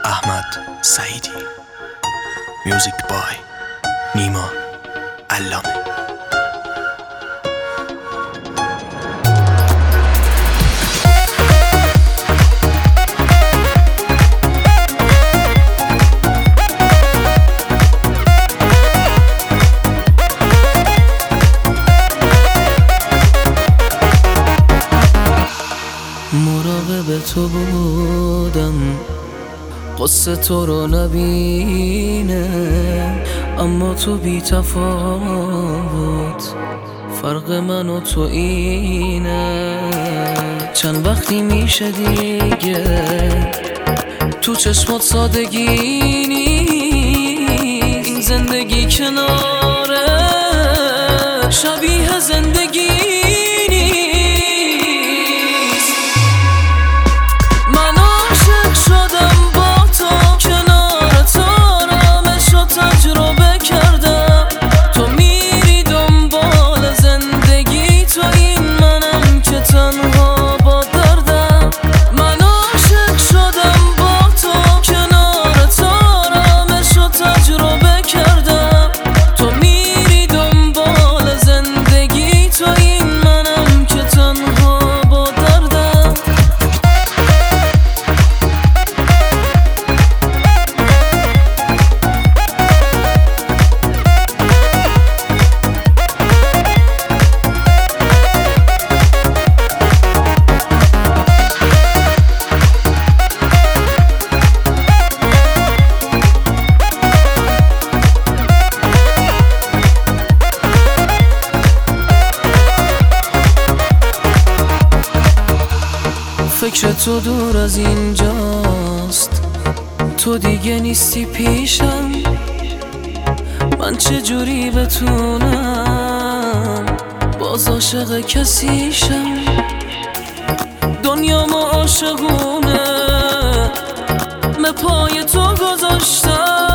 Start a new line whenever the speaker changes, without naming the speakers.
احمد سعیدی. میوزیک بای نیما علامه.
مراقب تو بودم قصه تو رو نبینه، اما تو بی تفاوت فرق من و تو اینه. چند وقتی میشه دیگه تو چشمات سادگی نیست، این زندگی کناره شبیه زندگی فکر تو دور از اینجاست، تو دیگه نیستی پیشم، من چجوری بتونم باز عاشق کسیشم؟ دنیا ما عاشقونه، به پای تو گذاشتم.